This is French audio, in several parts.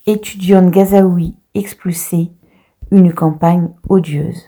Étudiante gazaoui expulsée, une campagne odieuse.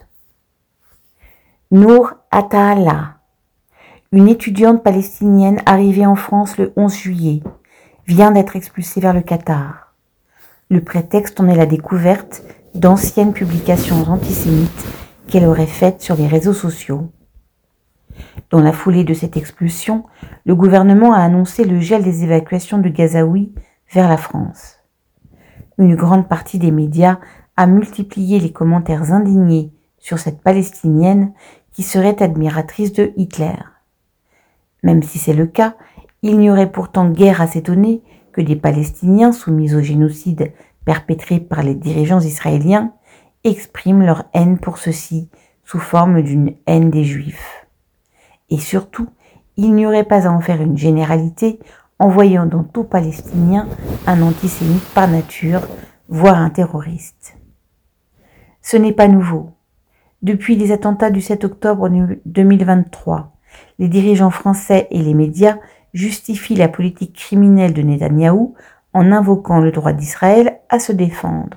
Nour Attallah, une étudiante palestinienne arrivée en France le 11 juillet, vient d'être expulsée vers le Qatar. Le prétexte en est la découverte d'anciennes publications antisémites qu'elle aurait faites sur les réseaux sociaux. Dans la foulée de cette expulsion, le gouvernement a annoncé le gel des évacuations de Gazaouis vers la France. Une grande partie des médias a multiplié les commentaires indignés sur cette Palestinienne qui serait admiratrice de Hitler. Même si c'est le cas, il n'y aurait pourtant guère à s'étonner que des Palestiniens soumis au génocide perpétré par les dirigeants israéliens expriment leur haine pour ceux-ci sous forme d'une haine des Juifs. Et surtout, il n'y aurait pas à en faire une généralité en voyant dans tout Palestinien un antisémite par nature, voire un terroriste. Ce n'est pas nouveau. Depuis les attentats du 7 octobre 2023, les dirigeants français et les médias justifient la politique criminelle de Netanyahou en invoquant le droit d'Israël à se défendre.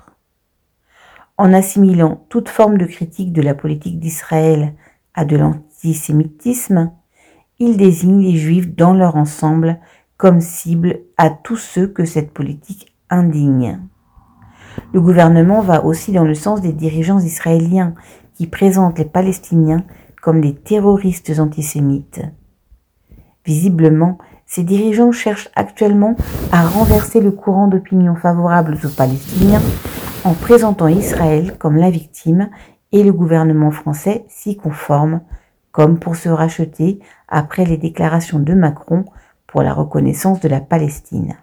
En assimilant toute forme de critique de la politique d'Israël à de l'antisémitisme, ils désignent les Juifs dans leur ensemble comme cible à tous ceux que cette politique indigne. Le gouvernement va aussi dans le sens des dirigeants israéliens qui présentent les Palestiniens comme des terroristes antisémites. Visiblement, ces dirigeants cherchent actuellement à renverser le courant d'opinion favorable aux Palestiniens en présentant Israël comme la victime et le gouvernement français s'y conforme, comme pour se racheter après les déclarations de Macron pour la reconnaissance de la Palestine.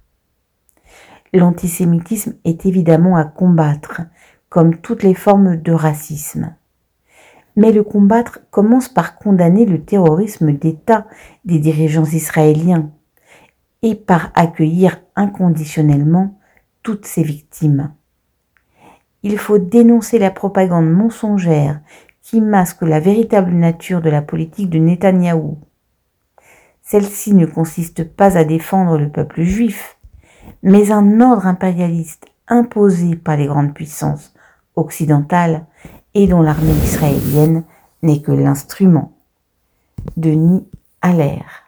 L'antisémitisme est évidemment à combattre, comme toutes les formes de racisme. Mais le combattre commence par condamner le terrorisme d'État des dirigeants israéliens et par accueillir inconditionnellement toutes ces victimes. Il faut dénoncer la propagande mensongère qui masque la véritable nature de la politique de Netanyahou. Celle-ci ne consiste pas à défendre le peuple juif, mais un ordre impérialiste imposé par les grandes puissances occidentales et dont l'armée israélienne n'est que l'instrument. Denis Allaire.